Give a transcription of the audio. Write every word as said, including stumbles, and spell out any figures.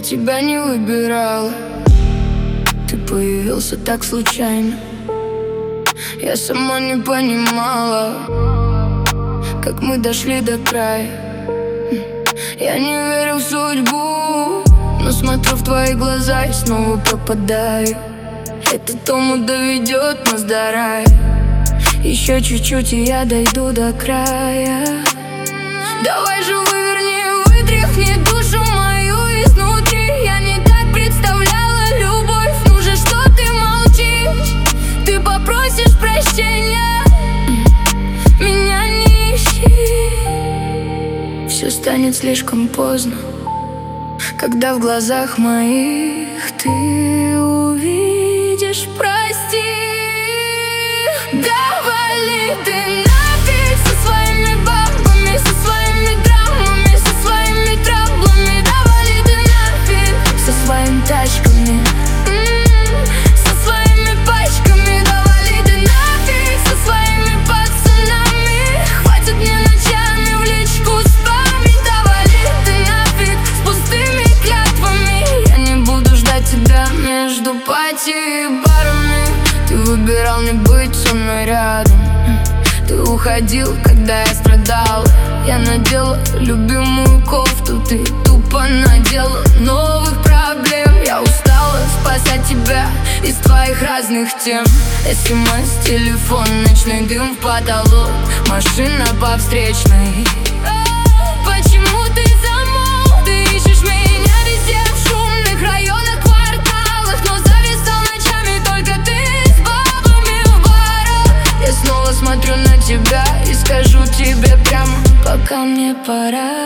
тебя не выбирала. Ты появился так случайно. Я сама не понимала, как мы дошли до края. Я не верю в судьбу, но смотрю в твои глаза и снова пропадаю. Этот омут доведет нас до рая. Еще чуть-чуть и я дойду до края. Давай же выверни, вытряхни душу мою изнутри. Я не так представляла любовь. Ну же, что ты молчишь? Ты попросишь прощения, меня не ищи. Все станет слишком поздно, когда в глазах моих ты увидишь прости. Да вали ты нафиг со своими бабами, со своими драмами, со своими траблами. Да вали ты нафиг со своими тачками, м-м, со своими пачками. Да вали ты нафиг со своими пацанами. Хватит мне ночами в личку спамить. Да вали ты нафиг с пустыми клятвами. Я не буду ждать тебя между пати и барами. Ты выбирал не быть со мной рядом. Ты уходил, когда я страдал. Я надела любимую кофту, ты тупо надела новых проблем. Я устала спасать тебя из твоих разных тем. СМС, телефон, ночной дым в потолок, машина по встречной. Почему ты замолк? Ты ищешь меня везде, в шумных районах, кварталах, но зависал ночами только ты с бабами в барах. Я снова смотрю на тебя и скажу тебе прямо: пока мне пора.